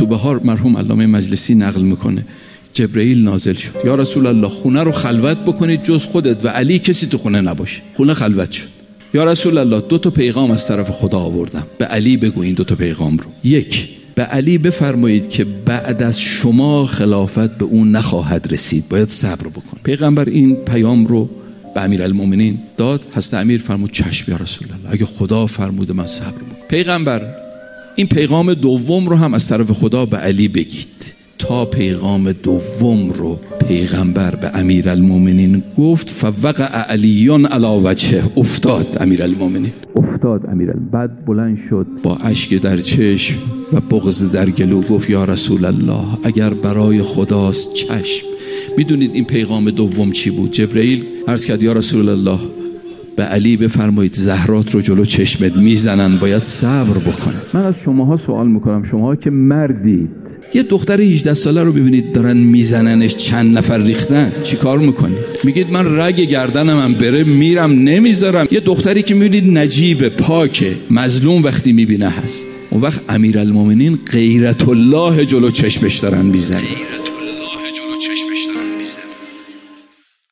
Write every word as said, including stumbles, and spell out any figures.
تو بهار مرحوم علامه مجلسی نقل میکنه جبرئیل نازل شد، یا رسول الله خونه رو خلوت بکنید جز خودت و علی کسی تو خونه نباشه. خونه خلوت شد. یا رسول الله دو تا پیغام از طرف خدا آوردم، به علی بگو این دو تا پیغام رو. یک، به علی بفرمایید که بعد از شما خلافت به اون نخواهد رسید، باید صبر بکن. پیغمبر این پیام رو به امیرالمومنین داد. حضرت امیر فرمود چشم یا رسول الله، اگه خدا فرموده من صبر بکنم. پیغمبر این پیغام دوم رو هم از طرف خدا به علی بگید. تا پیغام دوم رو پیغمبر به امیرالمومنین گفت، فوقع علیون علی وجهه، افتاد امیرالمومنین، افتاد امیرالمومنین. بعد بلند شد با اشک در چشم و بغض در گلو گفت یا رسول الله اگر برای خداست چشم. میدونید این پیغام دوم چی بود؟ جبرئیل عرض کرد یا رسول الله به علی بفرمایید زهرات رو جلو چشمت میزنن، باید صبر بکن. من از شماها سوال میکنم، شماها که مردید، یه دختر هجده ساله رو ببینید دارن میزننش، چند نفر ریختن، چی کار میکنید؟ میگید من رگ گردنم هم بره میرم نمیذارم. یه دختری که میبینید نجیب پاکه، مظلوم وقتی میبینه هست، اون وقت امیرالمومنین غیرت الله جلو چشمش دارن میزنن.